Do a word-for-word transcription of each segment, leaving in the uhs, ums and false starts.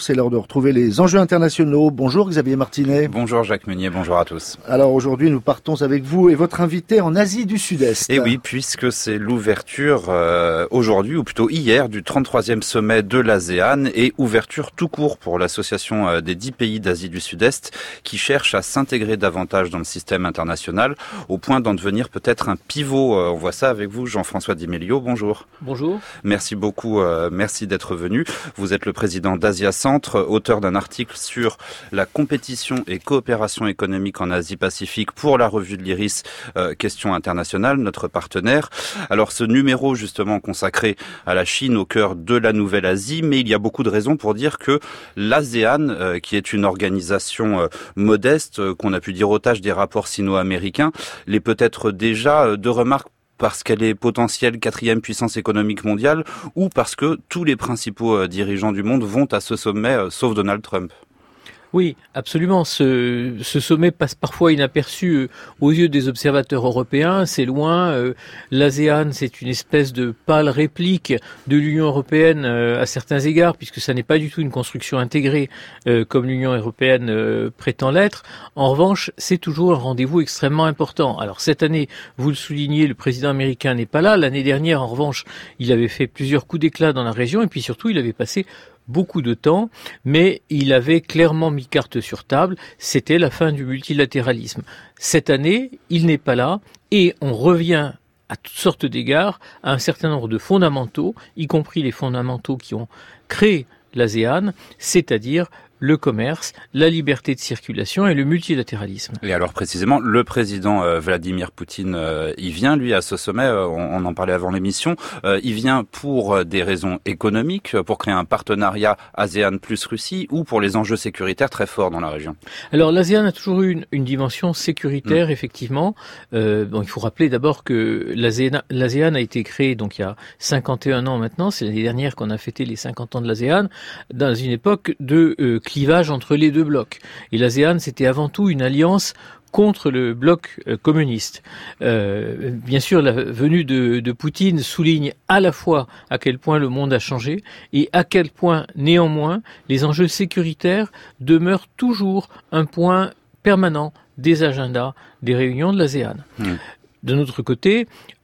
c'est l'heure de retrouver les enjeux internationaux. Bonjour Xavier Martinet. Bonjour Jacques Meunier, bonjour à tous. Alors aujourd'hui nous partons avec vous et votre invité en Asie du Sud-Est. Et oui, puisque c'est l'ouverture euh, aujourd'hui, ou plutôt hier, du trente-troisième sommet de l'ASEAN et ouverture tout court pour l'association euh, des dix pays d'Asie du Sud-Est qui cherche à s'intégrer davantage dans le système international au point d'en devenir peut-être un pivot. Euh, on voit ça avec vous, Jean-François Di Meglio, bonjour. Bonjour. Merci beaucoup, euh, merci d'être venu. Vous êtes le président d'Asia Centre, auteur d'un article sur la compétition et coopération économique en Asie-Pacifique pour la revue de l'Iris, euh, Questions internationales, notre partenaire. Alors ce numéro justement consacré à la Chine au cœur de la Nouvelle-Asie, mais il y a beaucoup de raisons pour dire que l'ASEAN, euh, qui est une organisation euh, modeste, euh, qu'on a pu dire otage des rapports sino-américains, l'est peut-être déjà euh, de remarques parce qu'elle est potentielle quatrième puissance économique mondiale ou parce que tous les principaux dirigeants du monde vont à ce sommet, sauf Donald Trump. Oui, absolument. Ce, ce sommet passe parfois inaperçu aux yeux des observateurs européens. C'est loin. Euh, L'ASEAN, c'est une espèce de pâle réplique de l'Union européenne euh, à certains égards, puisque ça n'est pas du tout une construction intégrée euh, comme l'Union européenne euh, prétend l'être. En revanche, c'est toujours un rendez-vous extrêmement important. Alors cette année, vous le soulignez, le président américain n'est pas là. L'année dernière, en revanche, il avait fait plusieurs coups d'éclat dans la région, et puis surtout, il avait passé beaucoup de temps, mais il avait clairement mis carte sur table, c'était la fin du multilatéralisme. Cette année, il n'est pas là, et on revient à toutes sortes d'égards à un certain nombre de fondamentaux, y compris les fondamentaux qui ont créé l'ASEAN, c'est-à-dire le commerce, la liberté de circulation et le multilatéralisme. Et alors précisément, le président euh, Vladimir Poutine, euh, il vient lui à ce sommet, euh, on, on en parlait avant l'émission, euh, il vient pour euh, des raisons économiques, pour créer un partenariat ASEAN plus Russie ou pour les enjeux sécuritaires très forts dans la région. Alors l'ASEAN a toujours eu une, une dimension sécuritaire, mmh. effectivement. Euh, bon, il faut rappeler d'abord que l'ASEAN, l'ASEAN a été créée donc il y a cinquante et un ans maintenant, c'est l'année dernière qu'on a fêté les cinquante ans de l'ASEAN, dans une époque de euh, clivage entre les deux blocs. Et l'ASEAN, c'était avant tout une alliance contre le bloc euh, communiste. Euh, bien sûr, la venue de, de Poutine souligne à la fois à quel point le monde a changé et à quel point, néanmoins, les enjeux sécuritaires demeurent toujours un point permanent des agendas des réunions de l'ASEAN. Mmh. De notre côté,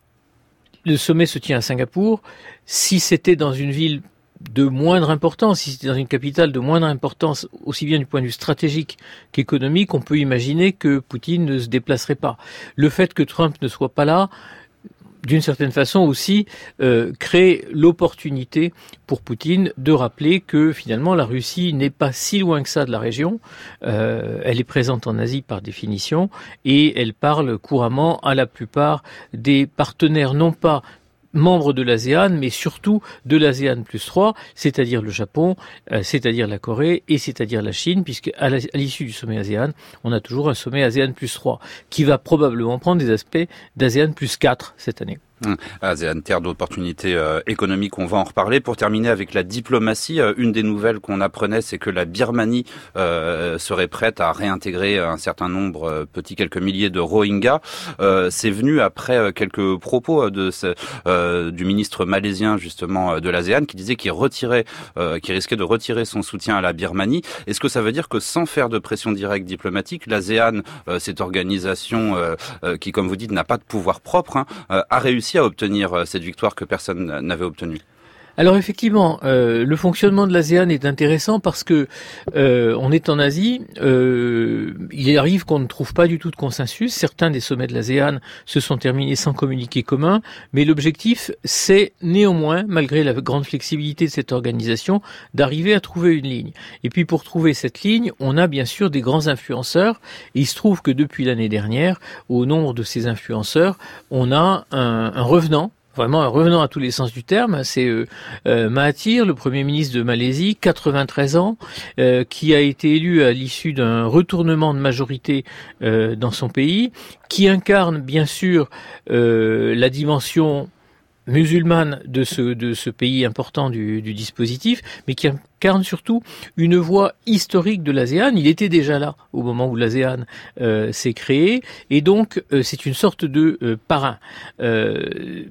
le sommet se tient à Singapour. Si c'était dans une ville de moindre importance, si c'était dans une capitale de moindre importance, aussi bien du point de vue stratégique qu'économique, on peut imaginer que Poutine ne se déplacerait pas. Le fait que Trump ne soit pas là, d'une certaine façon aussi, euh, crée l'opportunité pour Poutine de rappeler que finalement la Russie n'est pas si loin que ça de la région. Euh, elle est présente en Asie par définition et elle parle couramment à la plupart des partenaires, non pas membres de l'ASEAN, mais surtout de l'ASEAN plus trois, c'est-à-dire le Japon, euh, c'est-à-dire la Corée et c'est-à-dire la Chine, puisque à, la, à l'issue du sommet ASEAN, on a toujours un sommet ASEAN plus trois, qui va probablement prendre des aspects d'ASEAN plus quatre cette année. ASEAN, terre d'opportunités euh, économiques, on va en reparler. Pour terminer avec la diplomatie, euh, une des nouvelles qu'on apprenait, c'est que la Birmanie euh, serait prête à réintégrer un certain nombre, euh, petits quelques milliers de Rohingyas. Euh, c'est venu après euh, quelques propos de ce, euh, du ministre malaisien justement de l'ASEAN qui disait qu'il retirait, euh, qu'il risquait de retirer son soutien à la Birmanie. Est-ce que ça veut dire que sans faire de pression directe diplomatique, l'ASEAN, euh, cette organisation euh, euh, qui, comme vous dites, n'a pas de pouvoir propre, hein, euh, a réussi à obtenir cette victoire que personne n'avait obtenue? Alors effectivement, euh, le fonctionnement de l'ASEAN est intéressant parce que euh, on est en Asie, euh, il arrive qu'on ne trouve pas du tout de consensus. Certains des sommets de l'ASEAN se sont terminés sans communiqué commun, mais l'objectif, c'est néanmoins, malgré la grande flexibilité de cette organisation, d'arriver à trouver une ligne. Et puis pour trouver cette ligne, on a bien sûr des grands influenceurs, et il se trouve que depuis l'année dernière, au nombre de ces influenceurs, on a un, un revenant, vraiment un revenant à tous les sens du terme, c'est euh, euh, Mahathir, le Premier ministre de Malaisie, quatre-vingt-treize ans, euh, qui a été élu à l'issue d'un retournement de majorité euh, dans son pays, qui incarne bien sûr euh, la dimension musulmane de ce de ce pays important du, du dispositif, mais qui incarne surtout une voie historique de l'ASEAN. Il était déjà là au moment où l'ASEAN euh, s'est créé, et donc euh, c'est une sorte de euh, parrain. Euh,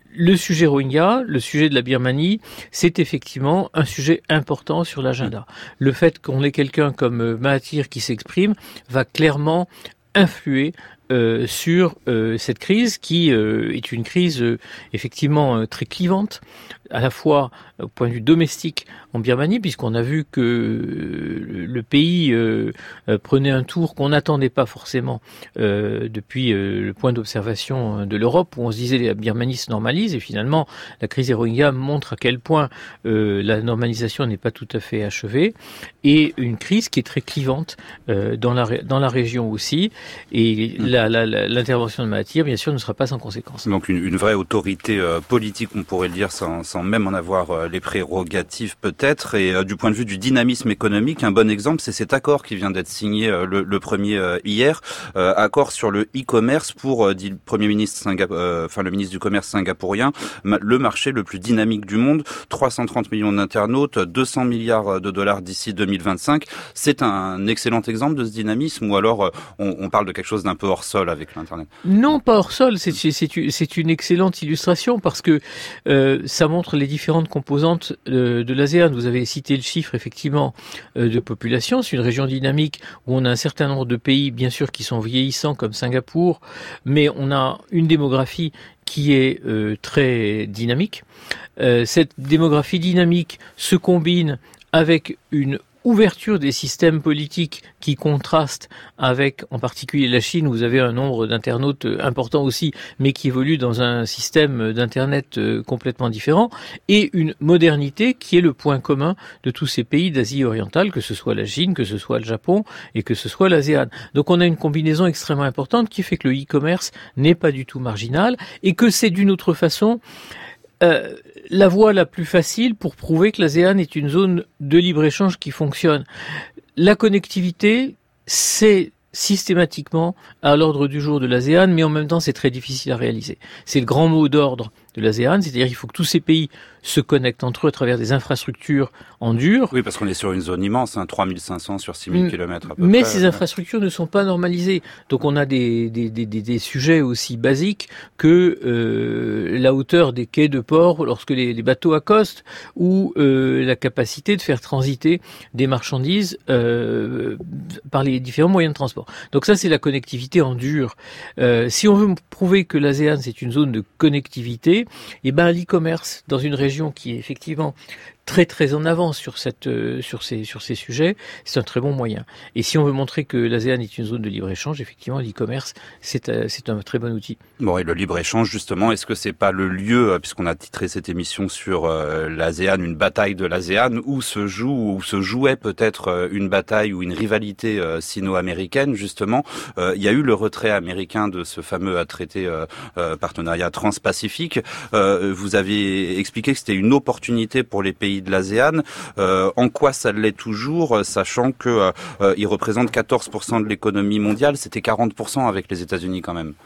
le sujet Rohingya, le sujet de la Birmanie, c'est effectivement un sujet important sur l'agenda. Le fait qu'on ait quelqu'un comme Mahathir qui s'exprime va clairement influer euh, sur euh, cette crise qui euh, est une crise euh, effectivement euh, très clivante, à la fois au point de vue domestique en Birmanie, puisqu'on a vu que euh, le pays euh, euh, prenait un tour qu'on n'attendait pas forcément euh, depuis euh, le point d'observation de l'Europe, où on se disait la Birmanie se normalise, et finalement la crise des Rohingyas montre à quel point euh, la normalisation n'est pas tout à fait achevée, et une crise qui est très clivante euh, dans la dans la région aussi, et la, la, la, l'intervention de Mahathir, bien sûr, ne sera pas sans conséquence. Donc une, une vraie autorité euh, politique, on pourrait le dire, sans, sans même en avoir euh, les prérogatives peut-être, et euh, du point de vue du dynamisme économique, un bon exemple, c'est cet accord qui vient d'être signé euh, le, le premier euh, hier, euh, accord sur le e-commerce pour, euh, dit le Premier ministre, Singap- euh, enfin le ministre du Commerce singapourien, ma- le marché le plus dynamique du monde, trois cent trente millions d'internautes, deux cents milliards de dollars d'ici deux mille vingt-cinq. C'est un excellent exemple de ce dynamisme, ou alors euh, on, on parle de quelque chose d'un peu hors sol avec l'Internet? Non, pas hors sol, c'est, c'est, c'est une excellente illustration parce que euh, ça montre les différentes composantes de, de l'ASEAN. Vous avez cité le chiffre effectivement euh, de population, c'est une région dynamique où on a un certain nombre de pays bien sûr qui sont vieillissants comme Singapour, mais on a une démographie qui est euh, très dynamique. Euh, cette démographie dynamique se combine avec une ouverture des systèmes politiques qui contrastent avec, en particulier la Chine, où vous avez un nombre d'internautes important aussi, mais qui évolue dans un système d'Internet complètement différent, et une modernité qui est le point commun de tous ces pays d'Asie orientale, que ce soit la Chine, que ce soit le Japon, et que ce soit l'ASEAN. Donc on a une combinaison extrêmement importante qui fait que le e-commerce n'est pas du tout marginal, et que c'est d'une autre façon Euh, la voie la plus facile pour prouver que l'ASEAN est une zone de libre-échange qui fonctionne. La connectivité, c'est systématiquement à l'ordre du jour de l'ASEAN, mais en même temps c'est très difficile à réaliser. C'est le grand mot d'ordre de l'ASEAN, c'est-à-dire qu'il faut que tous ces pays se connectent entre eux à travers des infrastructures en dur. Oui, parce qu'on est sur une zone immense, hein, trois mille cinq cents sur six mille kilomètres à peu Mais près. ces infrastructures ne sont pas normalisées. Donc on a des, des, des, des sujets aussi basiques que euh, la hauteur des quais de port lorsque les, les bateaux accostent, ou euh, la capacité de faire transiter des marchandises euh, par les différents moyens de transport. Donc ça, c'est la connectivité en dur. Euh, si on veut prouver que l'ASEAN, c'est une zone de connectivité, eh ben l'e-commerce dans une région qui est effectivement très très en avance sur cette euh, sur ces sur ces sujets, c'est un très bon moyen. Et si on veut montrer que l'ASEAN est une zone de libre-échange, effectivement, l'e-commerce c'est euh, c'est un très bon outil. Bon, et le libre-échange justement, est-ce que c'est pas le lieu, puisqu'on a titré cette émission sur euh, l'ASEAN, une bataille de l'ASEAN, où se joue où se jouait peut-être euh, une bataille ou une rivalité euh, sino-américaine justement. Euh, il y a eu le retrait américain de ce fameux traité euh, euh, partenariat transpacifique. Euh, vous avez expliqué que c'était une opportunité pour les pays de l'ASEAN. Euh, en quoi ça l'est toujours, sachant que euh, il représente quatorze pour cent de l'économie mondiale, c'était quarante pour cent avec les États-Unis quand même.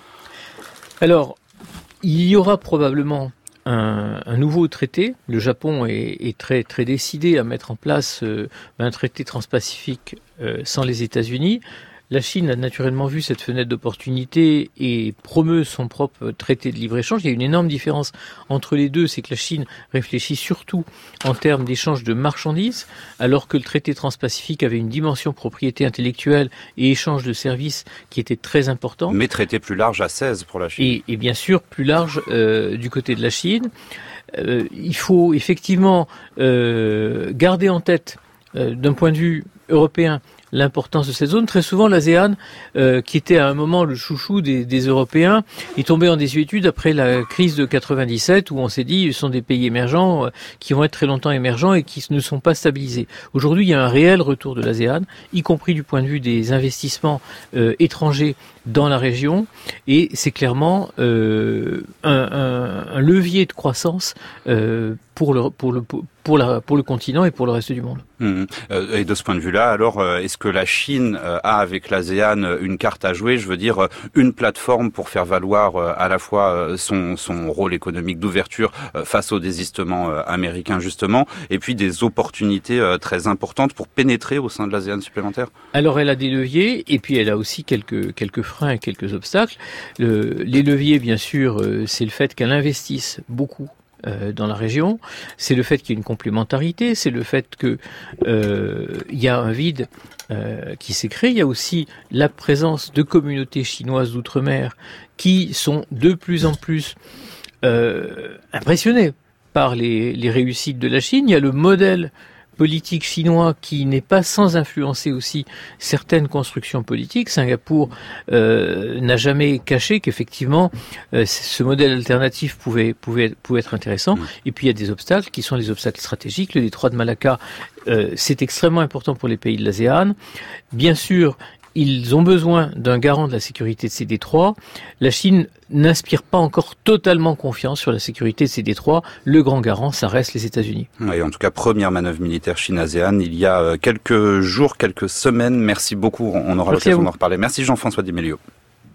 Alors, il y aura probablement un, un nouveau traité. Le Japon est, est très très décidé à mettre en place euh, un traité transpacifique euh, sans les États-Unis. La Chine a naturellement vu cette fenêtre d'opportunité et promeut son propre traité de libre-échange. Il y a une énorme différence entre les deux, c'est que la Chine réfléchit surtout en termes d'échange de marchandises, alors que le traité transpacifique avait une dimension propriété intellectuelle et échange de services qui était très important. Mais traité plus large à seize pour la Chine. Et, et bien sûr plus large euh, du côté de la Chine. Euh, il faut effectivement euh, garder en tête, euh, d'un point de vue européen, l'importance de cette zone. Très souvent, l'ASEAN, euh, qui était à un moment le chouchou des, des Européens, est tombé en désuétude après la crise de quatre-vingt-dix-sept, où on s'est dit ce sont des pays émergents euh, qui vont être très longtemps émergents et qui ne sont pas stabilisés. Aujourd'hui, il y a un réel retour de l'ASEAN, y compris du point de vue des investissements euh, étrangers dans la région, et c'est clairement euh, un, un, un levier de croissance euh, pour le pour le pour la pour le continent et pour le reste du monde. Mmh. Et de ce point de vue-là, vue-là, alors est-ce que la Chine a avec l'ASEAN une carte à jouer, je veux dire une plateforme pour faire valoir à la fois son, son rôle économique d'ouverture face au désistement américain justement, et puis des opportunités très importantes pour pénétrer au sein de l'ASEAN supplémentaire? Alors elle a des leviers, et puis elle a aussi quelques, quelques freins et quelques obstacles. Le, les leviers, bien sûr, c'est le fait qu'elle investisse beaucoup dans la région, c'est le fait qu'il y ait une complémentarité, c'est le fait que euh, il y a un vide euh, qui s'est créé. Il y a aussi la présence de communautés chinoises d'outre-mer qui sont de plus en plus euh, impressionnées par les, les réussites de la Chine. Il y a le modèle politique chinois qui n'est pas sans influencer aussi certaines constructions politiques. Singapour euh, n'a jamais caché qu'effectivement euh, ce modèle alternatif pouvait, pouvait, pouvait être intéressant. Et puis il y a des obstacles qui sont les obstacles stratégiques. Le détroit de Malacca, euh, c'est extrêmement important pour les pays de l'ASEAN. Bien sûr, ils ont besoin d'un garant de la sécurité de ces détroits. La Chine n'inspire pas encore totalement confiance sur la sécurité de ces détroits. Le grand garant, ça reste les États-Unis. Oui, en tout cas, première manœuvre militaire Chine-ASEAN il y a quelques jours, quelques semaines. Merci beaucoup. On aura l'occasion d'en reparler. Merci Jean-François Di Meglio.